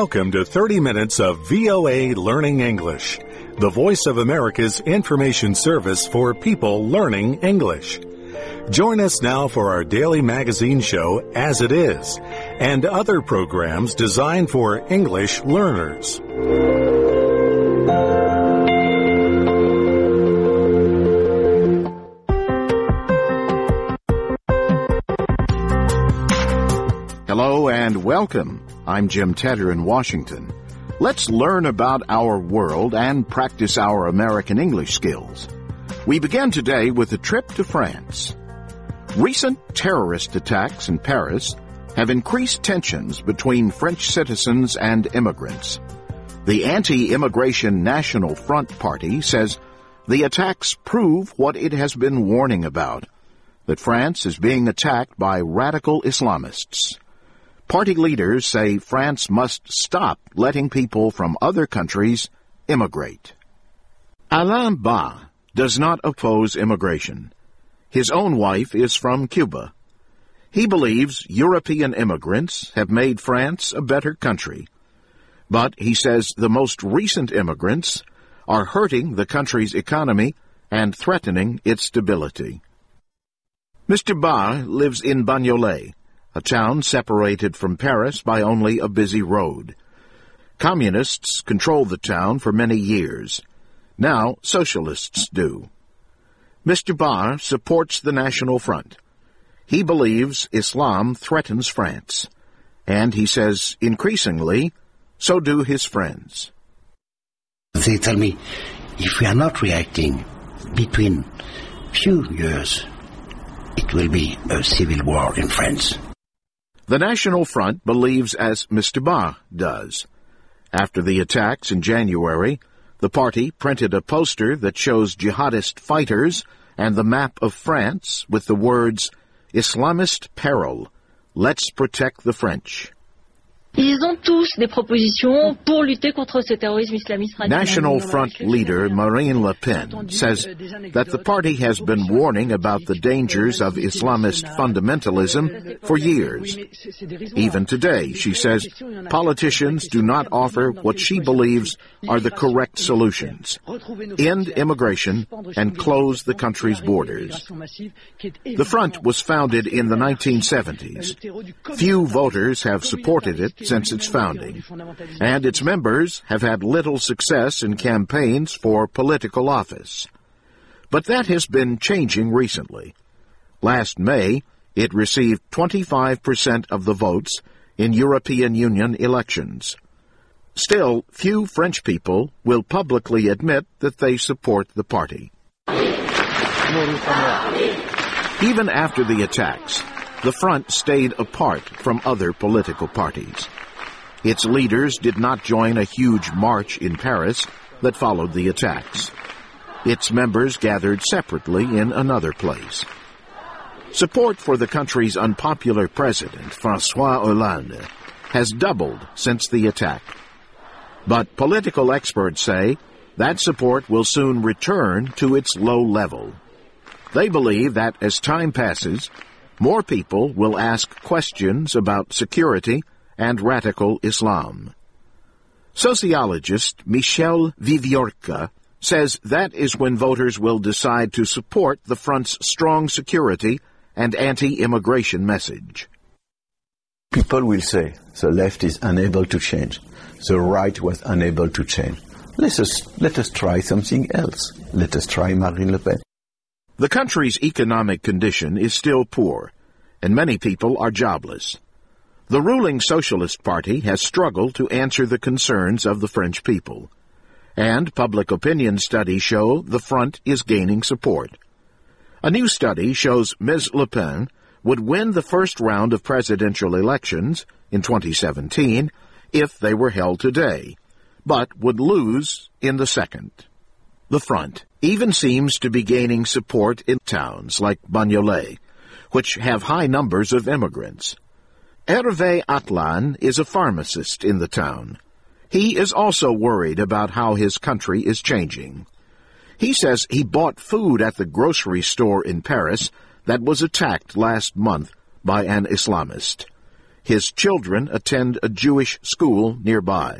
Welcome to 30 minutes of VOA Learning English, the voice of America's information service for people learning English. Join us now for our daily magazine show, As It Is, and other programs designed for English learners. Hello and welcome. I'm Jim Tedder in Washington. Let's learn about our world and practice our American English skills. We begin today with a trip to France. Recent terrorist attacks in Paris have increased tensions between French citizens and immigrants. The anti-immigration National Front Party says the attacks prove what it has been warning about, that France is being attacked by radical Islamists. Party leaders say France must stop letting people from other countries immigrate. Alain Bas does not oppose immigration. His own wife is from Cuba. He believes European immigrants have made France a better country. But he says the most recent immigrants are hurting the country's economy and threatening its stability. Mr. Bas lives in Bagnolet, a town separated from Paris by only a busy road. Communists controlled the town for many years. Now socialists do. Mr. Bas supports the National Front. He believes Islam threatens France, and he says increasingly, so do his friends. They tell me, if we are not reacting between few years, it will be a civil war in France. The National Front believes as Mr. Bas does. After the attacks in January, the party printed a poster that shows jihadist fighters and the map of France with the words, Islamist peril, let's protect the French. Ils ont tous des propositions pour lutter contre ce terrorisme islamiste radical. National Front leader Marine Le Pen says that the party has been warning about the dangers of Islamist fundamentalism for years. Even today, she says, politicians do not offer what she believes are the correct solutions: end immigration and close the country's borders. The front was founded in the 1970s. Few voters have supported it since its founding, and its members have had little success in campaigns for political office. But that has been changing recently. Last May, it received 25% of the votes in European Union elections. Still, few French people will publicly admit that they support the party. Even after the attacks, the front stayed apart from other political parties. Its leaders did not join a huge march in Paris that followed the attacks. Its members gathered separately in another place. Support for the country's unpopular president, François Hollande, has doubled since the attack. But political experts say that support will soon return to its low level. They believe that as time passes, more people will ask questions about security and radical Islam. Sociologist Michel Viviorca says that is when voters will decide to support the front's strong security and anti-immigration message. People will say the left is unable to change. The right was unable to change. Let us try something else. Let us try Marine Le Pen. The country's economic condition is still poor, and many people are jobless. The ruling Socialist Party has struggled to answer the concerns of the French people, and public opinion studies show the front is gaining support. A new study shows Ms. Le Pen would win the first round of presidential elections in 2017 if they were held today, but would lose in the second. The front even seems to be gaining support in towns like Bagnolet, which have high numbers of immigrants. Hervé Atlan is a pharmacist in the town. He is also worried about how his country is changing. He says he bought food at the grocery store in Paris that was attacked last month by an Islamist. His children attend a Jewish school nearby.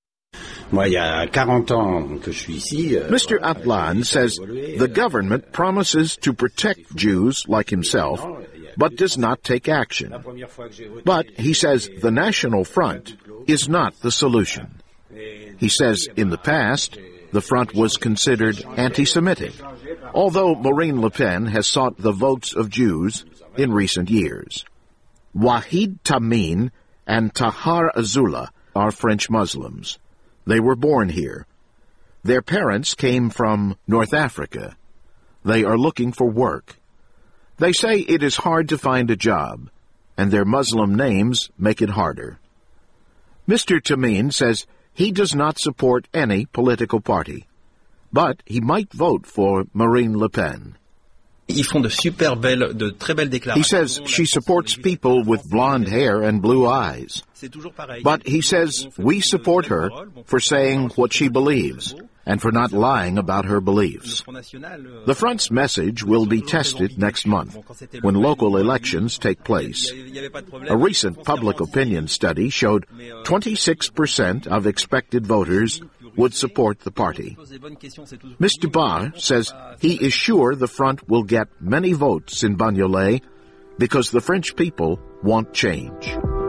Mr. Atlan says the government promises to protect Jews like himself, but does not take action. But he says the National Front is not the solution. He says in the past, the Front was considered anti-Semitic, although Marine Le Pen has sought the votes of Jews in recent years. Wahid Tamin and Tahar Azula are French Muslims. They were born here. Their parents came from North Africa. They are looking for work. They say it is hard to find a job, and their Muslim names make it harder. Mr. Tamin says he does not support any political party, but he might vote for Marine Le Pen. He says she supports people with blonde hair and blue eyes. But he says we support her for saying what she believes and for not lying about her beliefs. The Front's message will be tested next month when local elections take place. A recent public opinion study showed 26% of expected voters would support the party. Mr. Barr says he is sure the Front will get many votes in Bagnolet because the French people want change.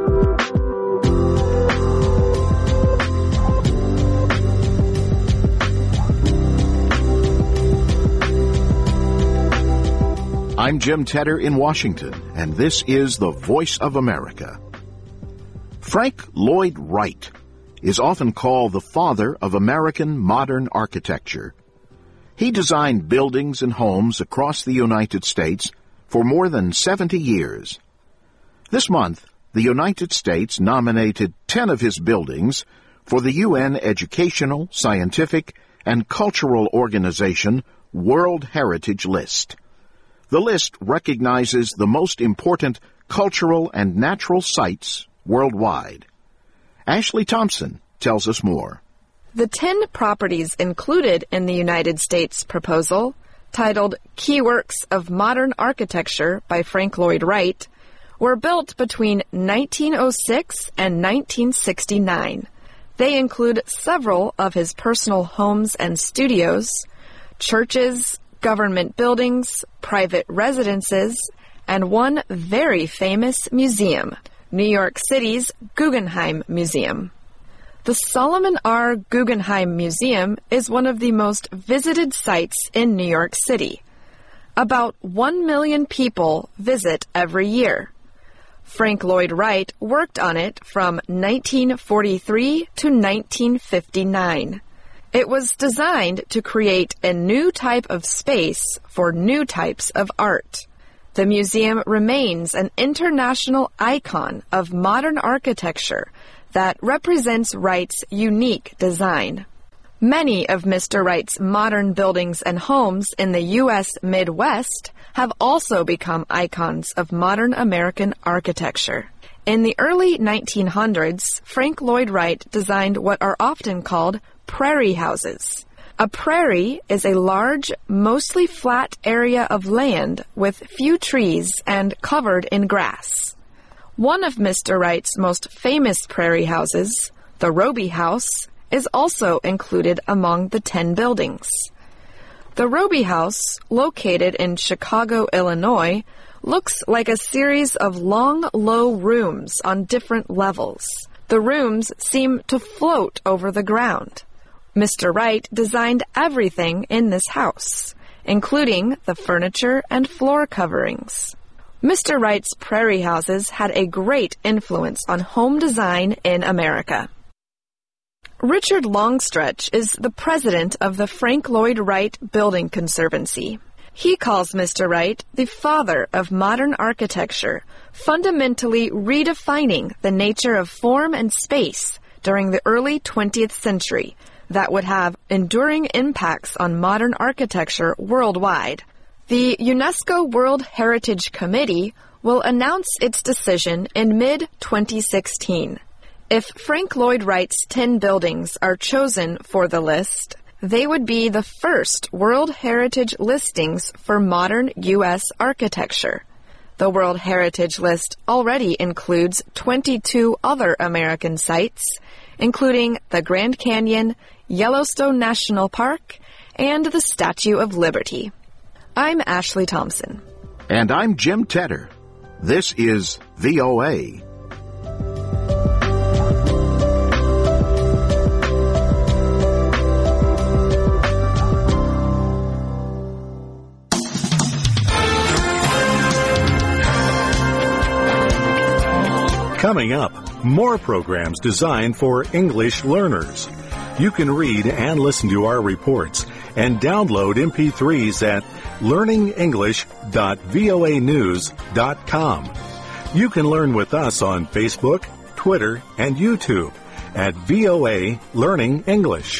I'm Jim Tedder in Washington, and this is the Voice of America. Frank Lloyd Wright is often called the father of American modern architecture. He designed buildings and homes across the United States for more than 70 years. This month, the United States nominated 10 of his buildings for the UN Educational, Scientific, and Cultural Organization World Heritage List. The list recognizes the most important cultural and natural sites worldwide. Ashley Thompson tells us more. The 10 properties included in the United States proposal, titled Key Works of Modern Architecture by Frank Lloyd Wright, were built between 1906 and 1969. They include several of his personal homes and studios, churches, government buildings, private residences, and one very famous museum, New York City's Guggenheim Museum. The Solomon R. Guggenheim Museum is one of the most visited sites in New York City. About 1 million people visit every year. Frank Lloyd Wright worked on it from 1943 to 1959. It was designed to create a new type of space for new types of art. The museum remains an international icon of modern architecture that represents Wright's unique design. Many of Mr. Wright's modern buildings and homes in the U.S. Midwest have also become icons of modern American architecture. In the early 1900s, Frank Lloyd Wright designed what are often called prairie houses. A prairie is a large, mostly flat area of land with few trees and covered in grass. One of Mr. Wright's most famous prairie houses, the Roby House, is also included among the 10 buildings. The Roby House, located in Chicago, Illinois, looks like a series of long, low rooms on different levels. The rooms seem to float over the ground. Mr. Wright designed everything in this house, including the furniture and floor coverings. Mr. Wright's prairie houses had a great influence on home design in America. Richard Longstretch is the president of the Frank Lloyd Wright Building Conservancy. He calls Mr. Wright the father of modern architecture, fundamentally redefining the nature of form and space during the early 20th century that would have enduring impacts on modern architecture worldwide. The UNESCO World Heritage Committee will announce its decision in mid-2016. If Frank Lloyd Wright's 10 buildings are chosen for the list, they would be the first World Heritage listings for modern U.S. architecture. The World Heritage List already includes 22 other American sites, including the Grand Canyon, Yellowstone National Park, and the Statue of Liberty. I'm Ashley Thompson. And I'm Jim Tedder. This is VOA. Coming up, more programs designed for English learners. You can read and listen to our reports and download MP3s at learningenglish.voanews.com. You can learn with us on Facebook, Twitter, and YouTube at VOA Learning English.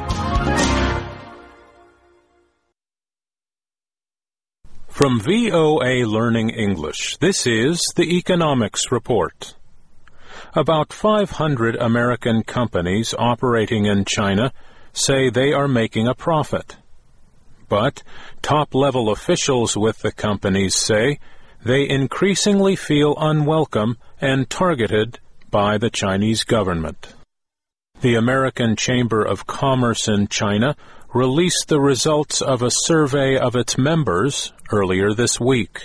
From VOA Learning English, this is the Economics Report. About 500 American companies operating in China say they are making a profit. But top-level officials with the companies say they increasingly feel unwelcome and targeted by the Chinese government. The American Chamber of Commerce in China released the results of a survey of its members earlier this week.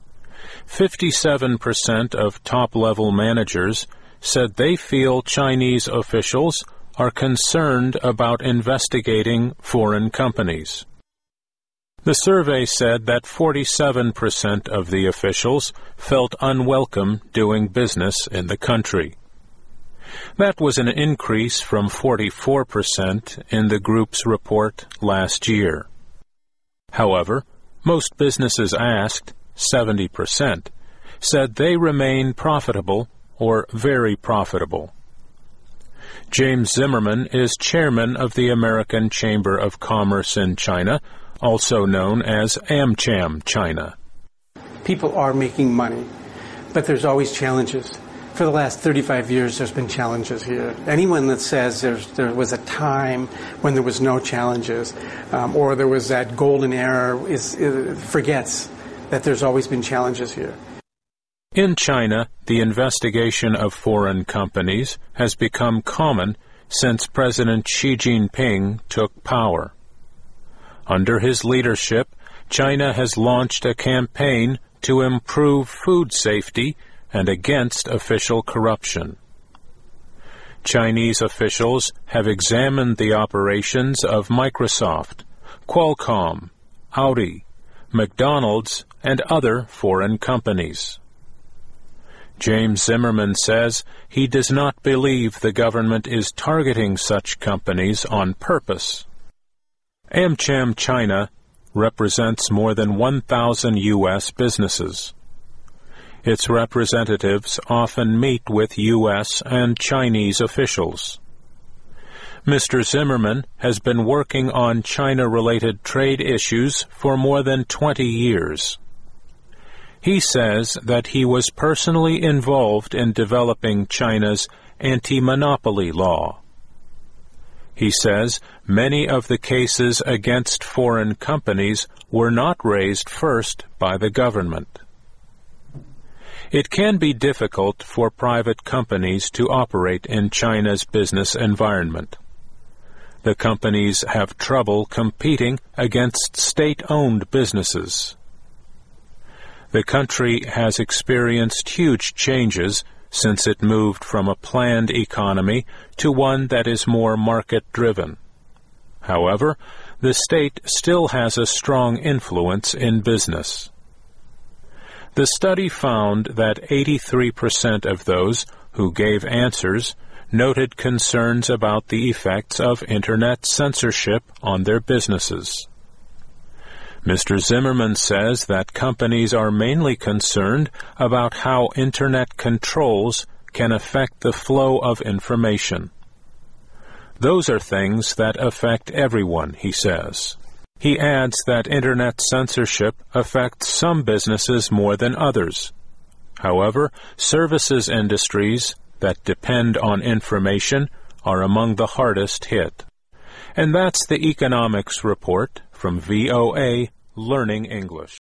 57% of top-level managers said they feel Chinese officials are concerned about investigating foreign companies. The survey said that 47% of the officials felt unwelcome doing business in the country. That was an increase from 44% in the group's report last year. However, most businesses asked, 70%, said they remain profitable or very profitable. James Zimmerman is chairman of the American Chamber of Commerce in China, also known as AmCham China. People are making money, but there's always challenges. For the last 35 years, there's been challenges here. Anyone that says there was a time when there was no challenges, or there was that golden era, forgets that there's always been challenges here. In China, the investigation of foreign companies has become common since President Xi Jinping took power. Under his leadership, China has launched a campaign to improve food safety and against official corruption. Chinese officials have examined the operations of Microsoft, Qualcomm, Audi, McDonald's, and other foreign companies. James Zimmerman says he does not believe the government is targeting such companies on purpose. AmCham China represents more than 1,000 U.S. businesses. Its representatives often meet with U.S. and Chinese officials. Mr. Zimmerman has been working on China-related trade issues for more than 20 years. He says that he was personally involved in developing China's anti-monopoly law. He says many of the cases against foreign companies were not raised first by the government. It can be difficult for private companies to operate in China's business environment. The companies have trouble competing against state-owned businesses. The country has experienced huge changes since it moved from a planned economy to one that is more market-driven. However, the state still has a strong influence in business. The study found that 83% of those who gave answers noted concerns about the effects of Internet censorship on their businesses. Mr. Zimmerman says that companies are mainly concerned about how Internet controls can affect the flow of information. Those are things that affect everyone, he says. He adds that Internet censorship affects some businesses more than others. However, services industries that depend on information are among the hardest hit. And that's the Economics Report from VOA Learning English.